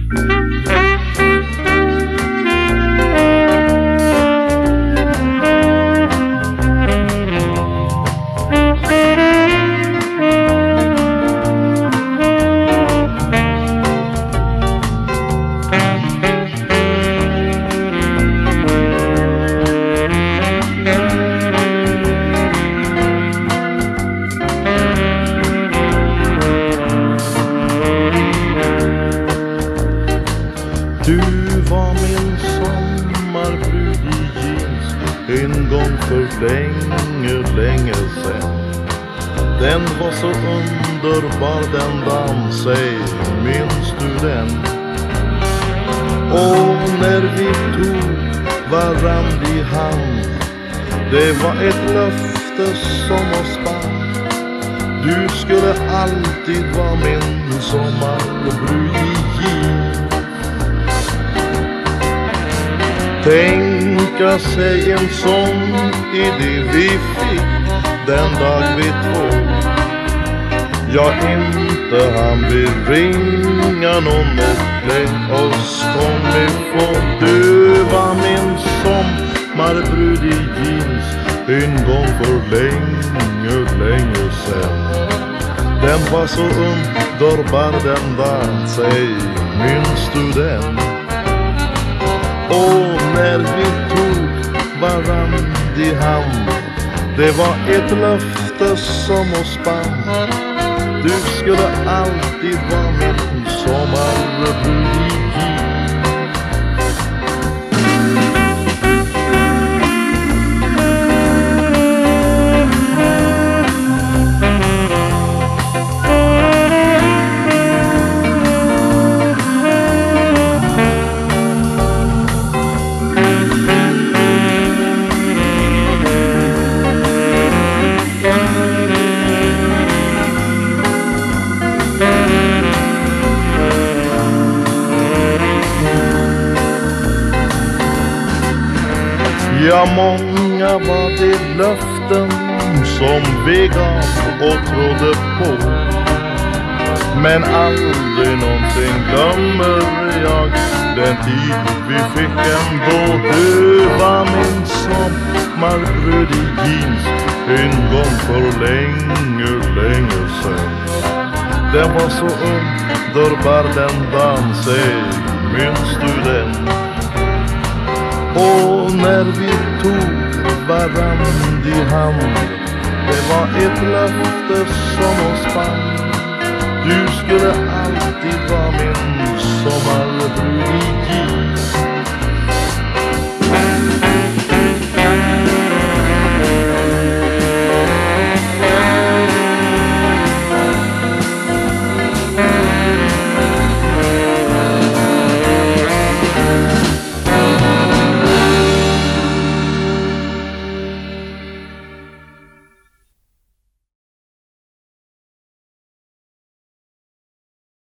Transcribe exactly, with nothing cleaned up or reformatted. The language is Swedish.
Du var min sommarbrud i jeans en gång för länge, länge sen. Den var så underbar den dagen, säg, minns du den? Och när vi tog varann i hand, det var ett löfte som oss band. Du skulle alltid vara min sommarbrud i jeans. Tänka sig en sån idé vi fick den dag vi två. Jag inte han vill ringa någon och klä oss kom ifrån. Du var min sommarbrud i jeans en gång för länge, länge sen. Den var så underbar den dag, säg, minns du den? Och när vi tog varann i hand, det var ett löfte som oss band. Du skulle alltid vara min sommarbrud i jeans. Ja, många var de löften som vi gav och trodde på, men aldrig någonsin glömmer jag den tid vi fick ändå. Du var min sommarbrud i jeans en gång för länge, länge sen. Den var så underbar den dagen, säg, minns du den? Och när vi tog varann i hand, det var ett löfte som oss band. Du skulle alltid vara min